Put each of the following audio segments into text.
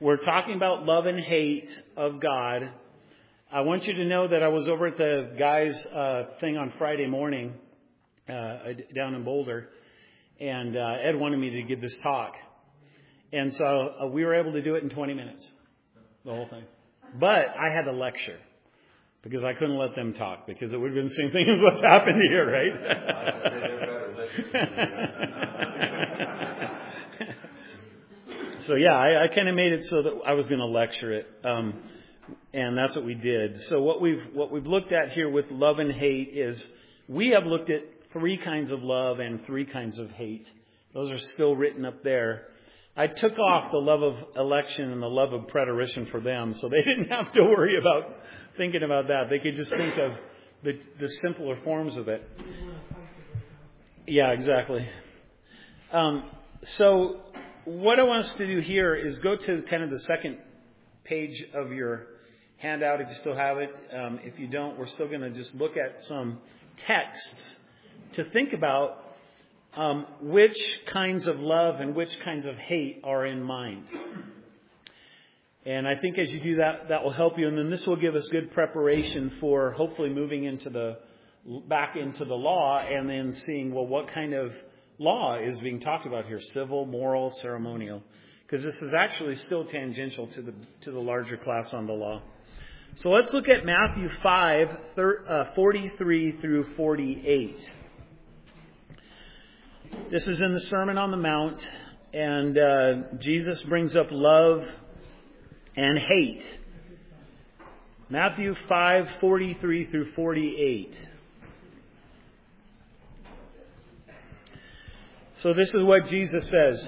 We're talking about love and hate of God. I want you to know that I was over at the guys' thing on Friday morning down in Boulder, and Ed wanted me to give this talk. And so we were able to do it in 20 minutes, the whole thing. But I had to lecture because I couldn't let them talk because it would have been the same thing as what's happened here, right? So yeah, I kind of made it so that I was going to lecture it, and that's what we did. So what we've looked at here with love and hate is we have looked at 3 kinds of love and 3 kinds of hate. Those are still written up there. I took off the love of election and the love of preterition for them, so they didn't have to worry about thinking about that. They could just think of the simpler forms of it. Yeah, exactly. So what I want us to do here is go to kind of the second page of your handout if you still have it. If you don't, we're still going to just look at some texts to think about which kinds of love and which kinds of hate are in mind. And I think as you do that, that will help you. And then this will give us good preparation for hopefully moving back into the law and then seeing, well, what kind of law is being talked about here? Civil, moral, ceremonial. Because this is actually still tangential to the larger class on the law. So let's look at Matthew 5, 43 through 48. This is in the Sermon on the Mount, and Jesus brings up love and hate. Matthew 5, 43 through 48. So this is what Jesus says.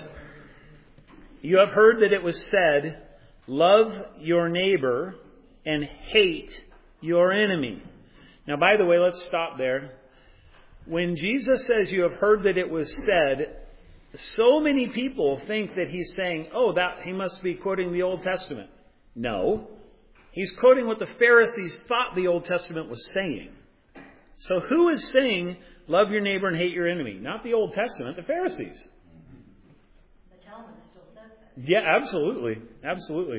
You have heard that it was said, love your neighbor and hate your enemy. Now, by the way, let's stop there. When Jesus says you have heard that it was said, so many people think that he's saying, that he must be quoting the Old Testament. No. He's quoting what the Pharisees thought the Old Testament was saying. So who is saying, love your neighbor and hate your enemy? Not the Old Testament, the Pharisees. The Talmud still says that. Yeah, absolutely. Absolutely.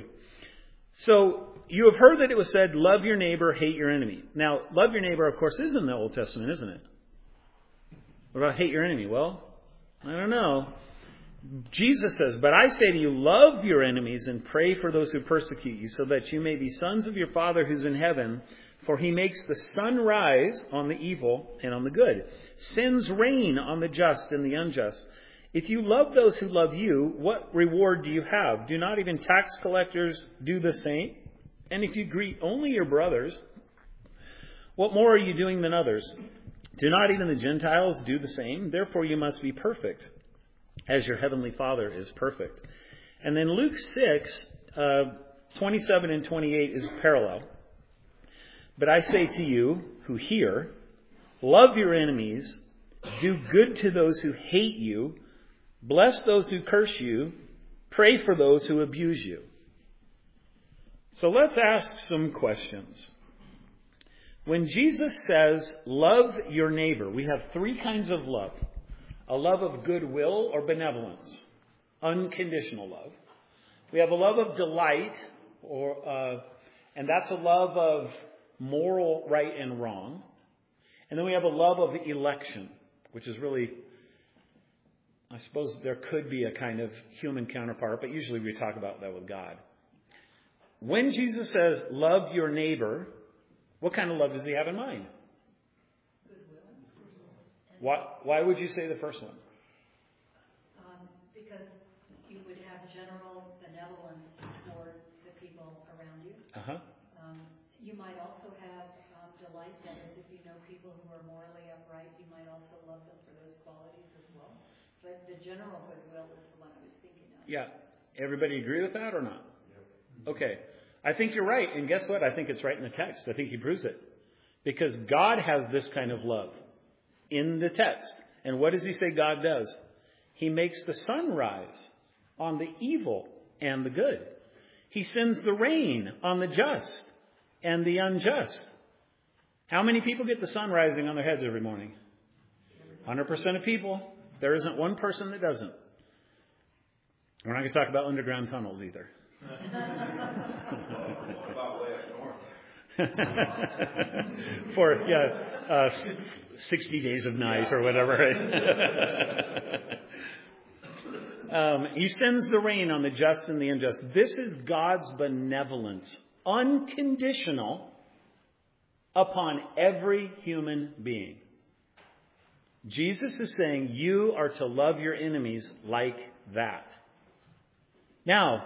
So you have heard that it was said, love your neighbor, hate your enemy. Now, love your neighbor, of course, is in the Old Testament, isn't it? What about hate your enemy? Well, I don't know. Jesus says, but I say to you, love your enemies and pray for those who persecute you, so that you may be sons of your Father who's in heaven. For he makes the sun rise on the evil and on the good. Sends rain on the just and the unjust. If you love those who love you, what reward do you have? Do not even tax collectors do the same? And if you greet only your brothers, what more are you doing than others? Do not even the Gentiles do the same? Therefore you must be perfect, as your heavenly Father is perfect. And then Luke 6, 27 and 28 is parallel. But I say to you who hear, love your enemies, do good to those who hate you, bless those who curse you, pray for those who abuse you. So let's ask some questions. When Jesus says, love your neighbor, we have 3 kinds of love. A love of goodwill or benevolence, unconditional love. We have a love of delight, and that's a love of moral right and wrong. And then we have a love of election, which is really, I suppose there could be a kind of human counterpart, but usually we talk about that with God. When Jesus says, love your neighbor, what kind of love does he have in mind? Why would you say the first one? Because you would have general benevolence toward the people around you. Uh-huh. You might also have delight, that is, if you know people who are morally upright, you might also love them for those qualities as well. But the general goodwill is the one I was thinking of. Yeah. Everybody agree with that or not? Yep. Okay. I think you're right. And guess what? I think it's right in the text. I think he proves it. Because God has this kind of love in the text. And what does he say God does? He makes the sun rise on the evil and the good. He sends the rain on the just and the unjust. How many people get the sun rising on their heads every morning? 100% of people. There isn't one person that doesn't. We're not going to talk about underground tunnels either. About way up north. For 60 days of night or whatever. Right? He sends the rain on the just and the unjust. This is God's benevolence, unconditional, upon every human being. Jesus is saying you are to love your enemies like that. Now,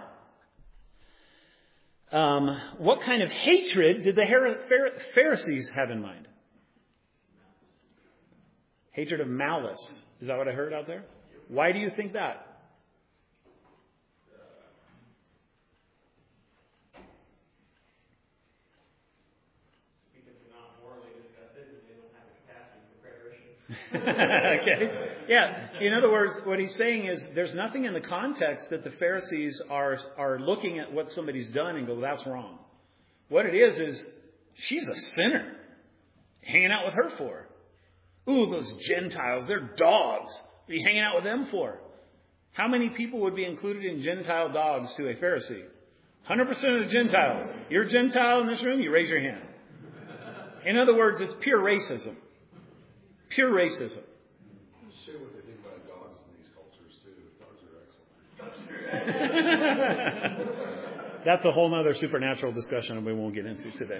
what kind of hatred did the Pharisees have in mind? Hatred of malice. Is that what I heard out there? Why do you think that? Because they're not morally disgusted and they don't have the capacity for preparation. Okay. Yeah. In other words, what he's saying is there's nothing in the context that the Pharisees are looking at what somebody's done and go, that's wrong. What it is she's a sinner. Hanging out with her for. Ooh, those Gentiles, they're dogs. What are you hanging out with them for? How many people would be included in Gentile dogs to a Pharisee? 100% of the Gentiles. You're a Gentile in this room, you raise your hand. In other words, it's pure racism. Pure racism. Share what they think about dogs in these cultures, too. Dogs are excellent. That's a whole other supernatural discussion and we won't get into today.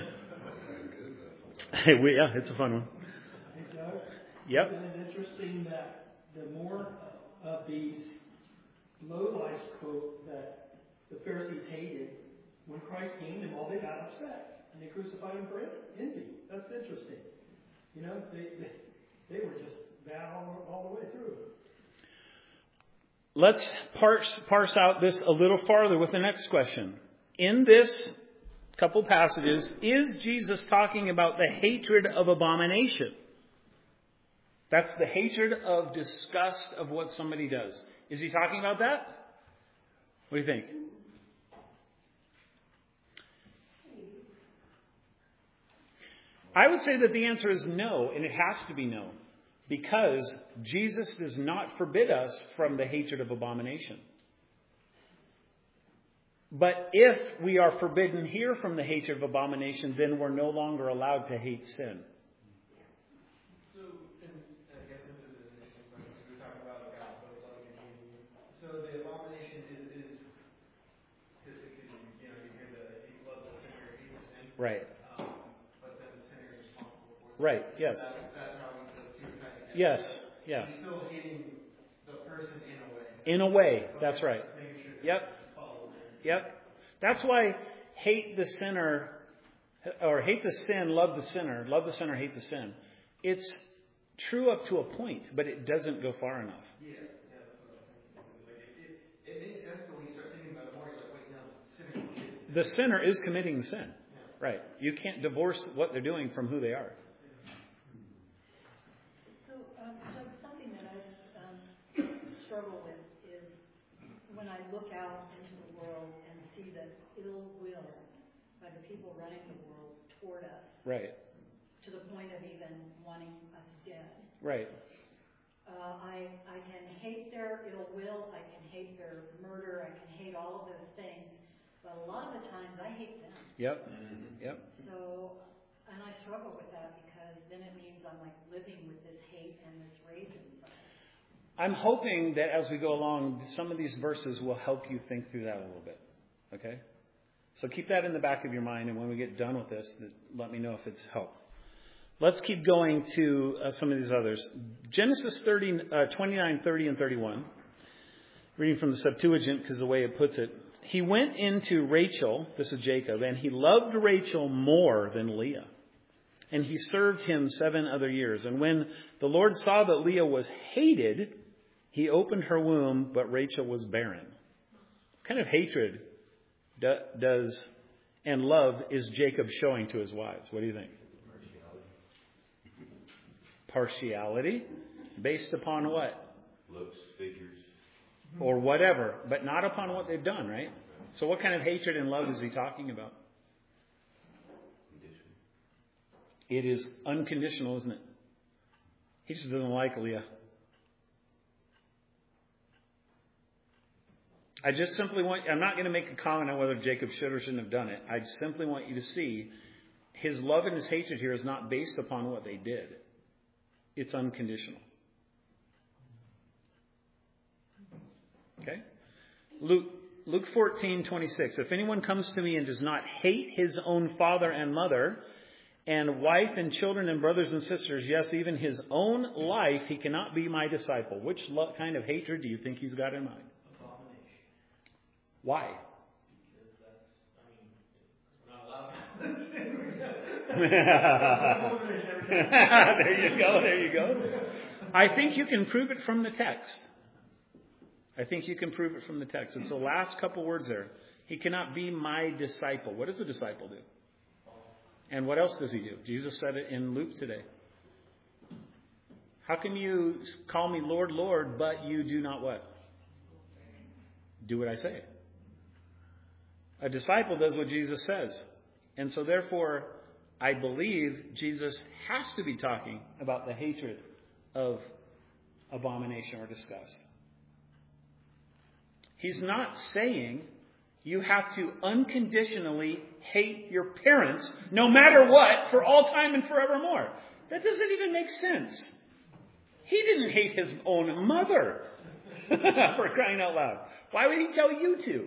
Yeah, it's a fun one. Hey, Doug? Yep. Isn't it interesting that the more of these lowlifes quote that the Pharisees hated, when Christ came, them all they got upset and they crucified him for envy. That's interesting. You know, they were just bad all the way through. Let's parse out this a little farther with the next question. In this couple passages, is Jesus talking about the hatred of abomination? That's the hatred of disgust of what somebody does. Is he talking about that? What do you think? I would say that the answer is no, and it has to be no. Because Jesus does not forbid us from the hatred of abomination. But if we are forbidden here from the hatred of abomination, then we're no longer allowed to hate sin. So, and I guess this is an interesting point because we talk about God both loving and hating. So the abomination is because you hear you love the sinner, hate the sin. Right. But then the sinner is responsible for it. Right. Yes. That's how those two are kind of. Yes. Yeah. He's still hating the person in a way. In a way. That's right. Making sure Yep. Yep. That's why hate the sinner, or hate the sin, love the sinner, hate the sin. It's true up to a point, but it doesn't go far enough. Yeah, that's what I was thinking. It makes sense, but when you start thinking about it more, you're like, wait, no, sinner is. The sinner is committing the sin. Yeah. Right. You can't divorce what they're doing from who they are. So, Doug, something that I struggle with is when I look out into the world and see the ill will by the people running the world toward us, Right. to the point of even wanting us dead. Right. I can hate their ill will, I can hate their murder, I can hate all of those things, but a lot of the times I hate them. Yep. Yep. So, and I struggle with that because then it means I'm like living with this hate and this rage inside. I'm hoping that as we go along, some of these verses will help you think through that a little bit. Okay? So keep that in the back of your mind, and when we get done with this, let me know if it's helped. Let's keep going to some of these others. Genesis 29, 30, and 31. Reading from the Septuagint because the way it puts it. He went into Rachel, this is Jacob, and he loved Rachel more than Leah. And he served him 7 other years. And when the Lord saw that Leah was hated, he opened her womb, but Rachel was barren. What kind of hatred does and love is Jacob showing to his wives? What do you think? Partiality. Based upon what? Looks, figures. Or whatever, but not upon what they've done, right? So what kind of hatred and love is he talking about? It is unconditional, isn't it? He just doesn't like Leah. I just simply want, I'm not going to make a comment on whether Jacob should or shouldn't have done it. I simply want you to see his love and his hatred here is not based upon what they did. It's unconditional. Okay? Luke 14:26. If anyone comes to me and does not hate his own father and mother, and wife and children and brothers and sisters, yes, even his own life, he cannot be my disciple. Which kind of hatred do you think he's got in mind? Abomination. Why? Because we're not allowed. There you go. I think you can prove it from the text. It's the last couple words there. He cannot be my disciple. What does a disciple do? And what else does he do? Jesus said it in Luke today. How can you call me Lord, Lord, but you do not what? Do what I say. A disciple does what Jesus says. And so therefore, I believe Jesus has to be talking about the hatred of abomination or disgust. He's not saying you have to unconditionally hate your parents, no matter what, for all time and forevermore. That doesn't even make sense. He didn't hate his own mother, for crying out loud. Why would he tell you to?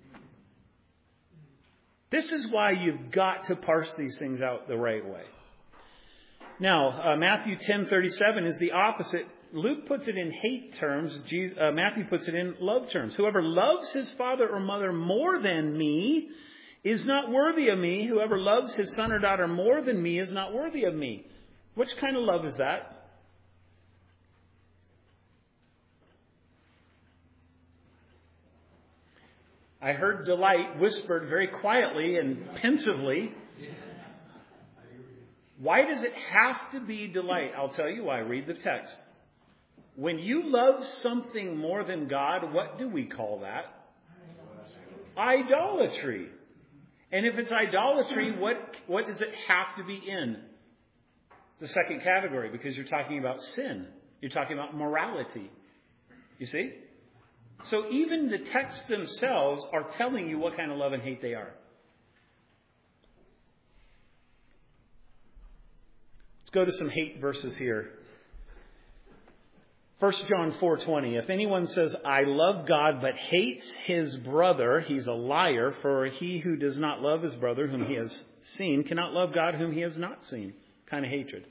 This is why you've got to parse these things out the right way. Now, Matthew 10:37 is the opposite. Luke puts it in hate terms. Matthew puts it in love terms. Whoever loves his father or mother more than me is not worthy of me. Whoever loves his son or daughter more than me is not worthy of me. Which kind of love is that? I heard delight whispered very quietly and pensively. Why does it have to be delight? I'll tell you why. Read the text. When you love something more than God, what do we call that? Idolatry. And if it's idolatry, what does it have to be in? The second category, because you're talking about sin. You're talking about morality. You see? So even the texts themselves are telling you what kind of love and hate they are. Let's go to some hate verses here. 1 John 4:20. If anyone says, I love God, but hates his brother, he's a liar, for he who does not love his brother whom he has seen cannot love God whom he has not seen. Kind of hatred.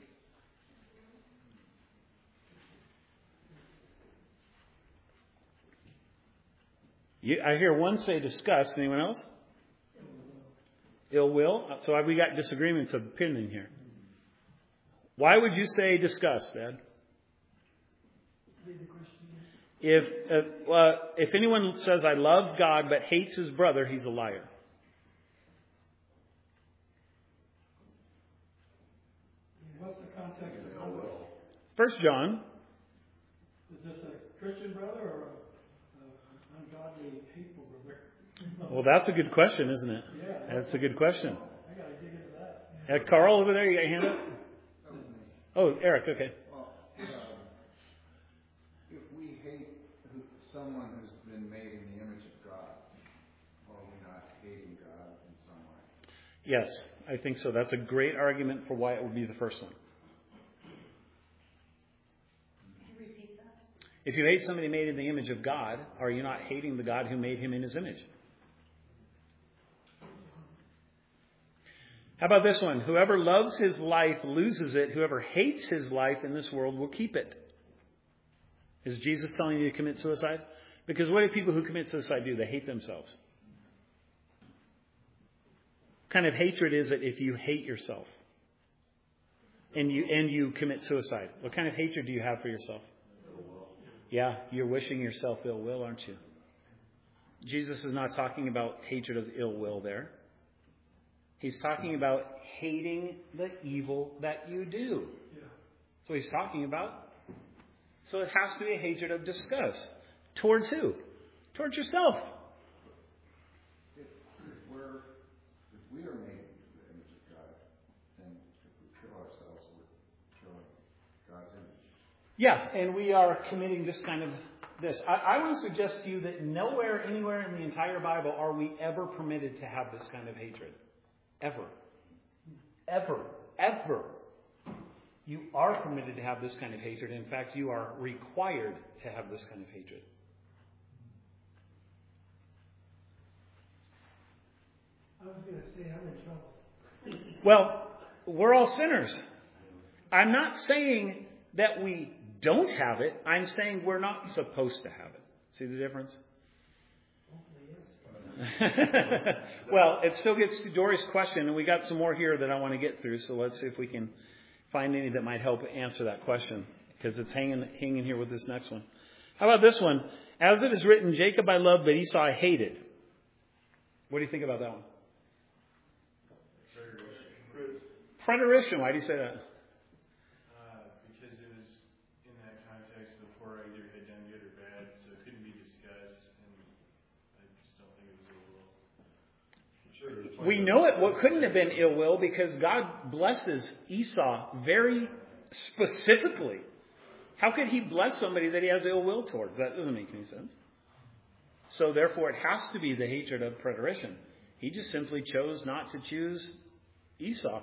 I hear one say disgust. Anyone else? Ill will. So we got disagreements of opinion here. Why would you say disgust, Dad? If anyone says, I love God, but hates his brother, he's a liar. What's the context of ill will? 1 John. Is this a Christian brother or an ungodly, hateful brother? Well, that's a good question, isn't it? Yeah. That's a good question. I got to dig into that. Carl over there, you got your hand up? Oh, Eric, okay. Well, if we hate someone who's been made in the image of God, are we not hating God in some way? Yes, I think so. That's a great argument for why it would be the first one. Can you repeat that? If you hate somebody made in the image of God, are you not hating the God who made him in his image? How about this one? Whoever loves his life loses it. Whoever hates his life in this world will keep it. Is Jesus telling you to commit suicide? Because what do people who commit suicide do? They hate themselves. What kind of hatred is it if you hate yourself and you commit suicide? What kind of hatred do you have for yourself? Yeah, you're wishing yourself ill will, aren't you? Jesus is not talking about hatred of ill will there. He's talking about hating the evil that you do. That's what he's talking about. So it has to be a hatred of disgust. Towards who? Towards yourself. If we are made in the image of God, then if we kill ourselves, we're killing God's image. Yeah, and we are committing this kind of this. I want to suggest to you that nowhere, anywhere in the entire Bible are we ever permitted to have this kind of hatred. Ever. Ever. Ever. You are permitted to have this kind of hatred. In fact, you are required to have this kind of hatred. I was going to say I'm in trouble. Well, we're all sinners. I'm not saying that we don't have it. I'm saying we're not supposed to have it. See the difference? Well, it still gets to Dory's question, and we got some more here that I want to get through. So let's see if we can find any that might help answer that question, because it's hanging here with this next one. How about this one? As it is written, Jacob I loved, but Esau I hated. What do you think about that one? Preterition. Why do you say that? Because it was in that context before either had done good or bad, so it couldn't be discussed, and I just don't think it was ill will. We know it. What couldn't have been ill will, because God blesses Esau very specifically. How could he bless somebody that he has ill will towards? That doesn't make any sense. So therefore, it has to be the hatred of preterition. He just simply chose not to choose Esau.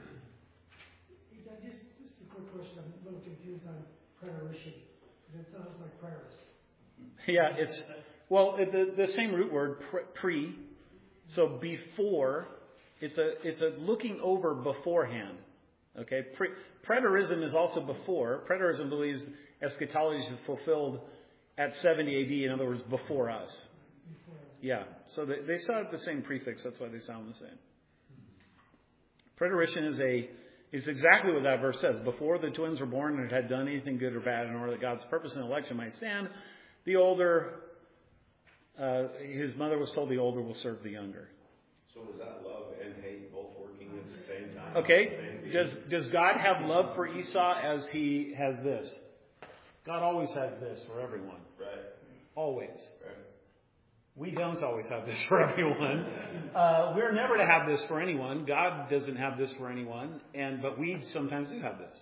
Just a quick question. I'm a little confused on preterition, because it sounds like preterist. Yeah, it's, well, the same root word, pre. So before, it's a looking over beforehand. Okay, preterism is also before. Preterism believes eschatology is fulfilled at 70 AD. In other words, before us. Yeah, so they saw the same prefix. That's why they sound the same. Preterition is exactly what that verse says. Before the twins were born and had done anything good or bad in order that God's purpose and election might stand, the older, his mother was told the older will serve the younger. So is that love and hate both working at the same time? Okay. Does God have love for Esau as he has this? God always has this for everyone. Right. Always. Right. We don't always have this for everyone. We're never to have this for anyone. God doesn't have this for anyone, but we sometimes do have this.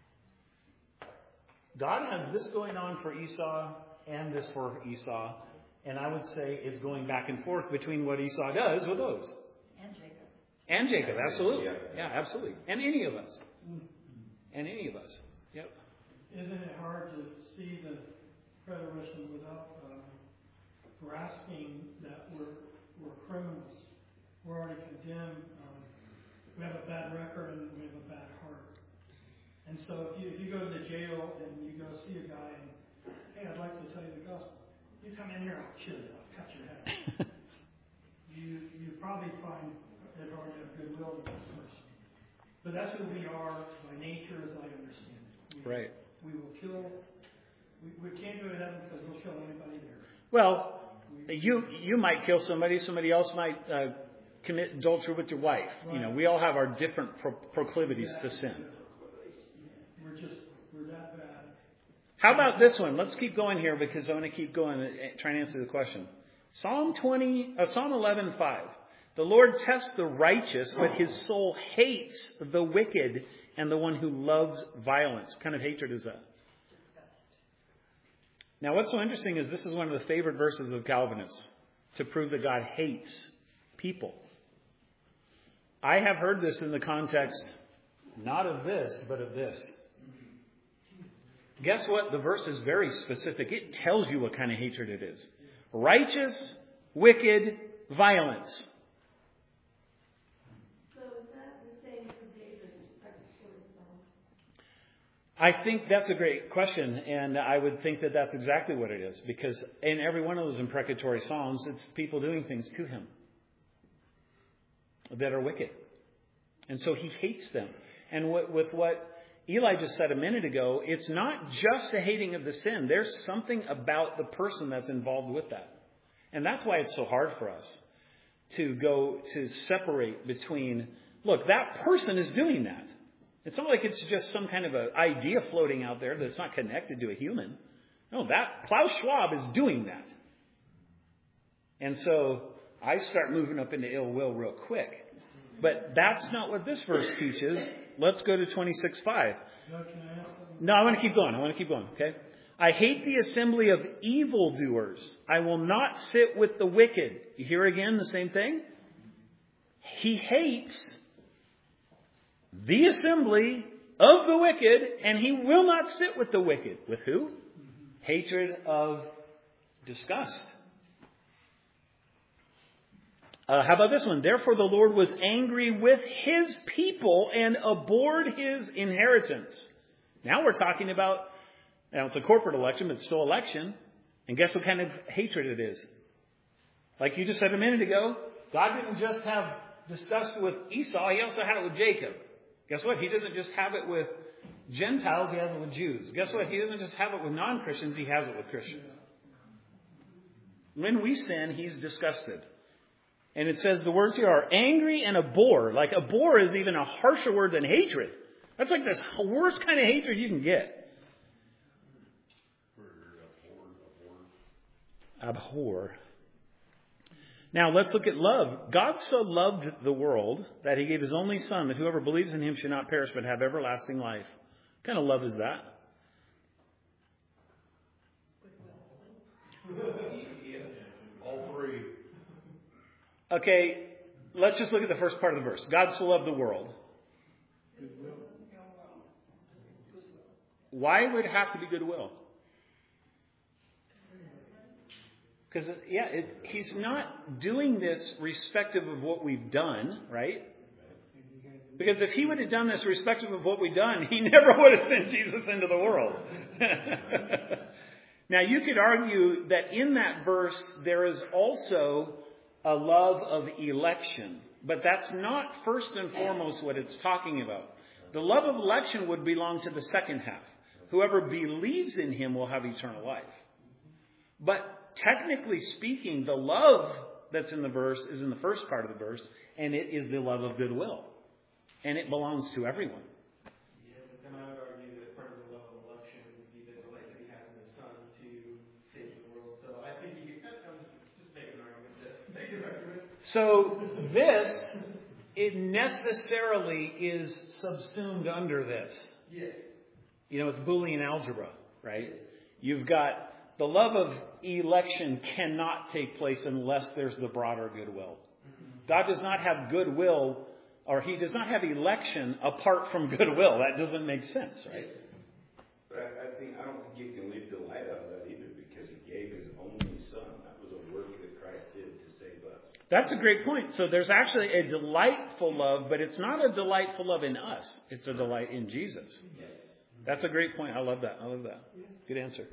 God has this going on for Esau and this for Esau, and I would say it's going back and forth between what Esau does with those. And Jacob. And Jacob, absolutely. Yeah, absolutely. And any of us. And any of us. Yep. Isn't it hard to see the preterition without grasping that we're criminals? We're already condemned. We have a bad record and we have a bad heart. And so if you go to the jail and you go see a guy and, hey, I'd like to tell you the gospel. You come in here, I'll kill you. I'll cut your head. You probably find they've already have goodwill to this person. But that's who we are by nature, as I understand it. Right. We will kill. We can't go to heaven because we'll kill anybody there. Well, you might kill somebody. Somebody else might commit adultery with your wife. Right. You know, we all have our different proclivities to sin. We're that bad. How about this one? Let's keep going here because I want to keep going trying to answer the question. Psalm 11:5. The Lord tests the righteous, but his soul hates the wicked and the one who loves violence. What kind of hatred is that? Now, what's so interesting is this is one of the favorite verses of Calvinists to prove that God hates people. I have heard this in the context not of this, but of this. Guess what? The verse is very specific. It tells you what kind of hatred it is. Righteous, wicked, violence. So is that the same for David's precatory song? I think that's a great question, and I would think that that's exactly what it is, because in every one of those imprecatory psalms, it's people doing things to him that are wicked. And so he hates them. And with what Eli just said a minute ago, it's not just a hating of the sin. There's something about the person that's involved with that. And that's why it's so hard for us to go to separate between, look, that person is doing that. It's not like it's just some kind of an idea floating out there that's not connected to a human. No, that Klaus Schwab is doing that. And so I start moving up into ill will real quick. But that's not what this verse teaches. Let's go to 26:5. Doug, can I ask something? No, I want to keep going. Okay. I hate the assembly of evildoers. I will not sit with the wicked. You hear again the same thing? He hates the assembly of the wicked, and he will not sit with the wicked. With who? Hatred of disgust. How about this one? Therefore the Lord was angry with his people and abhorred his inheritance. Now we're talking about, now it's a corporate election, but it's still election. And guess what kind of hatred it is? Like you just said a minute ago, God didn't just have disgust with Esau, he also had it with Jacob. Guess what? He doesn't just have it with Gentiles, he has it with Jews. Guess what? He doesn't just have it with non-Christians, he has it with Christians. When we sin, he's disgusted. And it says the words here are angry and abhor. Like abhor is even a harsher word than hatred. That's like the worst kind of hatred you can get. Abhor. Now let's look at love. God so loved the world that he gave his only Son, that whoever believes in him should not perish but have everlasting life. What kind of love is that? All three. Okay, let's just look at the first part of the verse. God so loved the world. Why would it have to be goodwill? Because, he's not doing this respective of what we've done, right? Because if he would have done this respective of what we've done, he never would have sent Jesus into the world. Now, you could argue that in that verse, there is also a love of election. But that's not first and foremost what it's talking about. The love of election would belong to the second half. Whoever believes in him will have eternal life. But technically speaking, the love that's in the verse is in the first part of the verse, and it is the love of goodwill. And it belongs to everyone. Yeah, but then I would argue that part of the love of election would be the delight that he has in his Son to save the world. So I think I'm just making an argument. So this, it necessarily is subsumed under this. Yes. It's Boolean algebra, right? You've got the love of election cannot take place unless there's the broader goodwill. God does not have goodwill, or he does not have election apart from goodwill. That doesn't make sense, right? But I don't think you can leave delight out of that either, because he gave his only Son. That was a work that Christ did to save us. That's a great point. So there's actually a delightful love, but it's not a delightful love in us. It's a delight in Jesus. Yes. That's a great point. I love that. Good answer.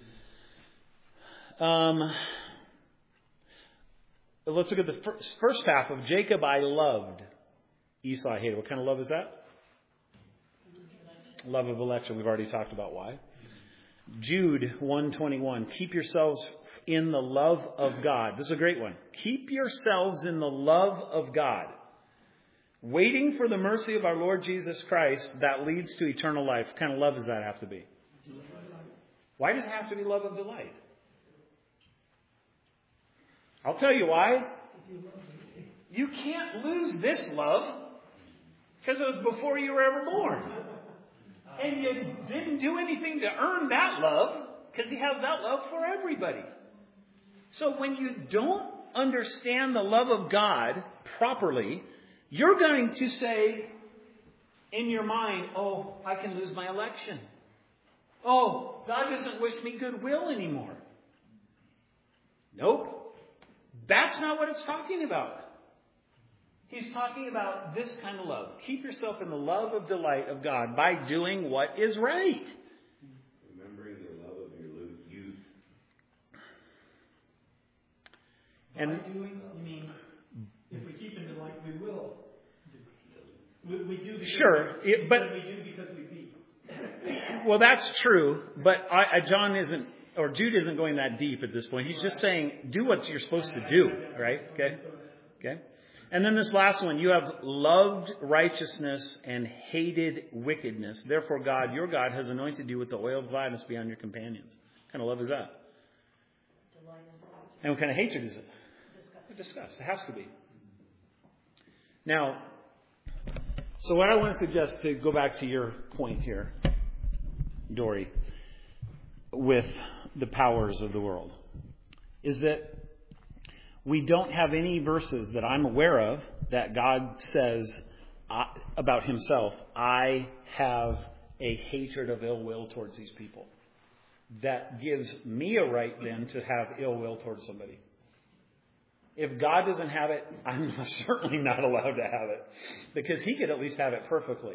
Let's look at the first half of Jacob I loved. Esau I hated. What kind of love is that? Love of election. We've already talked about why. Jude 1:21. Keep yourselves in the love of God. This is a great one. Keep yourselves in the love of God, waiting for the mercy of our Lord Jesus Christ that leads to eternal life. What kind of love does that have to be? Why does it have to be love of delight? I'll tell you why. You can't lose this love because it was before you were ever born. And you didn't do anything to earn that love because he has that love for everybody. So when you don't understand the love of God properly, you're going to say in your mind, oh, I can lose my election. Oh, God doesn't wish me goodwill anymore. Nope. That's not what it's talking about. He's talking about this kind of love. Keep yourself in the love of delight of God by doing what is right. Remembering the love of your youth. And by doing, you mean, if we keep in delight, we will. We do because sure, we do because we beat. Well, that's true, but Jude isn't going that deep at this point. He's just saying, do what you're supposed to do, right? Okay. And then this last one, you have loved righteousness and hated wickedness. Therefore, God, your God, has anointed you with the oil of gladness beyond your companions. What kind of love is that? And what kind of hatred is it? Disgust. It has to be. Now, so what I want to suggest, to go back to your point here, Dory, with the powers of the world is that we don't have any verses that I'm aware of that God says about himself, I have a hatred of ill will towards these people. That gives me a right then to have ill will towards somebody. If God doesn't have it, I'm certainly not allowed to have it. Because he could at least have it perfectly.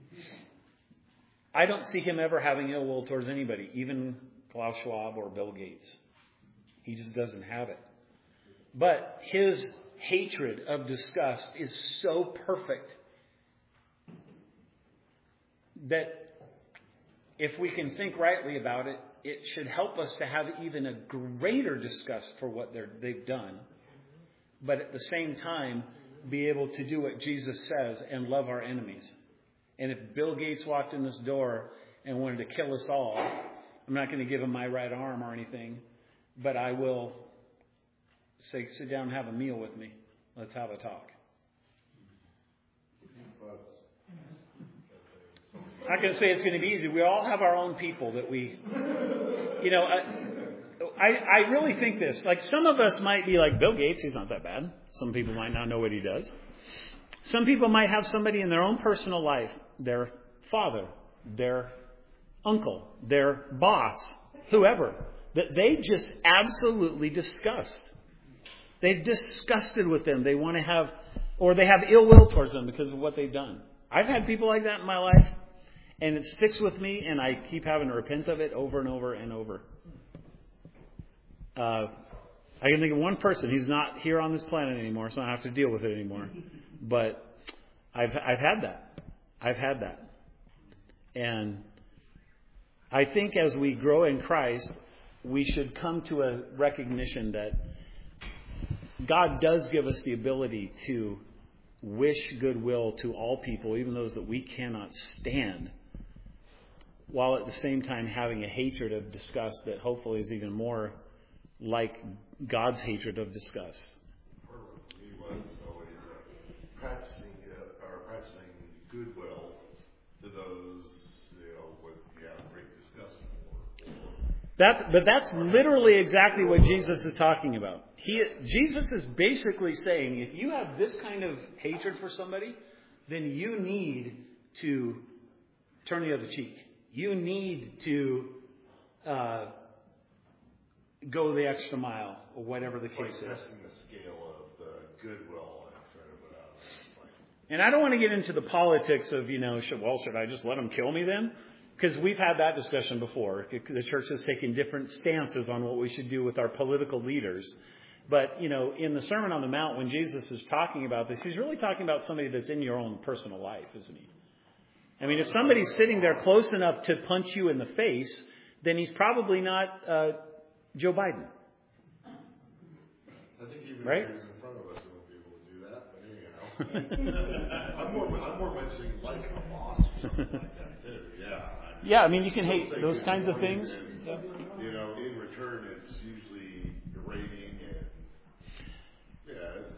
I don't see him ever having ill will towards anybody, even Klaus Schwab or Bill Gates. He just doesn't have it. But his hatred of disgust is so perfect that if we can think rightly about it, it should help us to have even a greater disgust for what they've done. But at the same time, be able to do what Jesus says and love our enemies. And if Bill Gates walked in this door and wanted to kill us all, I'm not going to give him my right arm or anything, but I will say, sit down and have a meal with me. Let's have a talk. I can say it's going to be easy. We all have our own people that we, I really think this. Like some of us might be like Bill Gates. He's not that bad. Some people might not know what he does. Some people might have somebody in their own personal life, their father, their uncle, their boss, whoever, that they just absolutely disgust. They're disgusted with them. They want to have, or they have ill will towards them because of what they've done. I've had people like that in my life, and it sticks with me, and I keep having to repent of it over and over and over. I can think of one person. He's not here on this planet anymore, so I don't have to deal with it anymore. But I've had that. I've had that. And I think as we grow in Christ, we should come to a recognition that God does give us the ability to wish goodwill to all people, even those that we cannot stand, while at the same time having a hatred of disgust that hopefully is even more like God's hatred of disgust. He was always practicing goodwill to those, what you have great disgust for. But that's literally exactly what Jesus is talking about. Jesus is basically saying, if you have this kind of hatred for somebody, then you need to turn the other cheek. You need to go the extra mile, or whatever the case is. Testing the scale of the goodwill and trying to put out. And I don't want to get into the politics of, should I just let them kill me then? Because we've had that discussion before. The church has taken different stances on what we should do with our political leaders. But, in the Sermon on the Mount, when Jesus is talking about this, he's really talking about somebody that's in your own personal life, isn't he? I mean, if somebody's sitting there close enough to punch you in the face, then he's probably not Joe Biden. I think even right? if he was in front of us, he wouldn't be able to do that. But anyhow, I'm more mentioning like a boss or something like that too. Yeah. Yeah, I mean, you can hate those kinds of things. And, in return, it's usually berating and